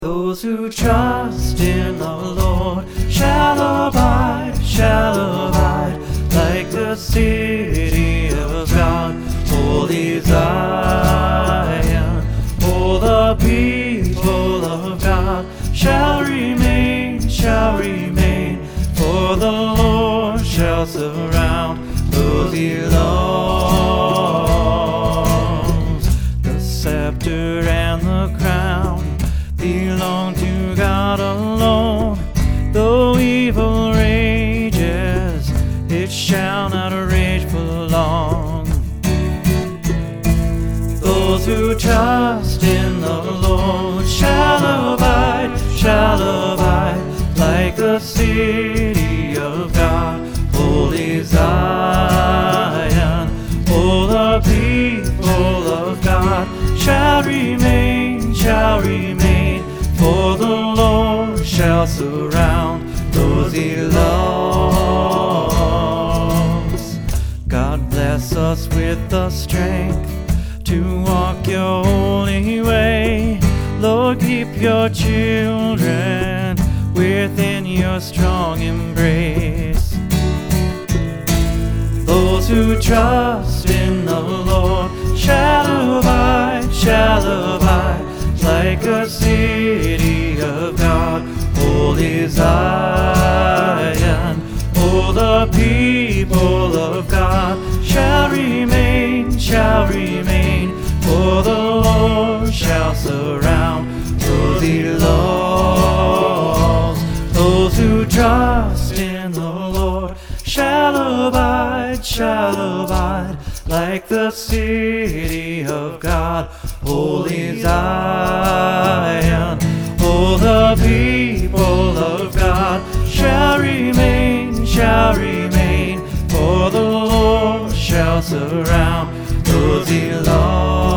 Those who trust in the Lord shall abide, like the city of God, holy Zion. All the people of God shall remain, for the Lord shall surround those he loves. The scepter and the crown belong to God alone. Though evil rages, it shall not rage for long. Those who trust in the Lord shall abide, like the city of God, holy Zion. All the people of God shall remain, for the Lord shall surround those he loves. God bless us with the strength to walk your holy way. Lord, keep your children within your strong embrace. Those who trust in the Lord shall abide, like a city of God, holy Zion. All the people of God shall remain, for the Lord shall surround those he loves. Those who trust in the Lord shall abide, like the city of God, holy Zion. All the people of God shall remain, for the Lord shall surround those he loves.